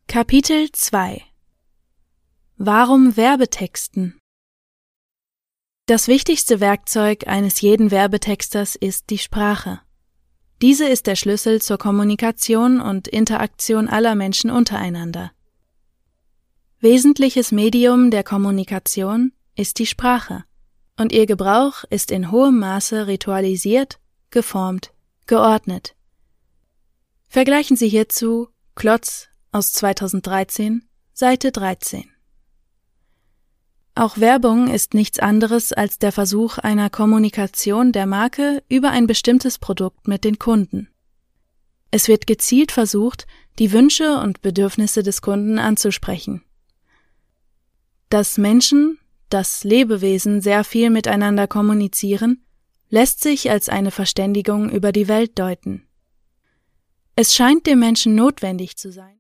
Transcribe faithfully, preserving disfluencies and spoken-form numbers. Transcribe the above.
Kapitel zwei. Warum Werbetexten? Das wichtigste Werkzeug eines jeden Werbetexters ist die Sprache. Diese ist der Schlüssel zur Kommunikation und Interaktion aller Menschen untereinander. Wesentliches Medium der Kommunikation ist die Sprache, und ihr Gebrauch ist in hohem Maße ritualisiert, geformt, geordnet. Vergleichen Sie hierzu Klotz aus zweitausenddreizehn, Seite dreizehn. Auch Werbung ist nichts anderes als der Versuch einer Kommunikation der Marke über ein bestimmtes Produkt mit den Kunden. Es wird gezielt versucht, die Wünsche und Bedürfnisse des Kunden anzusprechen. Dass Menschen, dass Lebewesen sehr viel miteinander kommunizieren, lässt sich als eine Verständigung über die Welt deuten. Es scheint dem Menschen notwendig zu sein,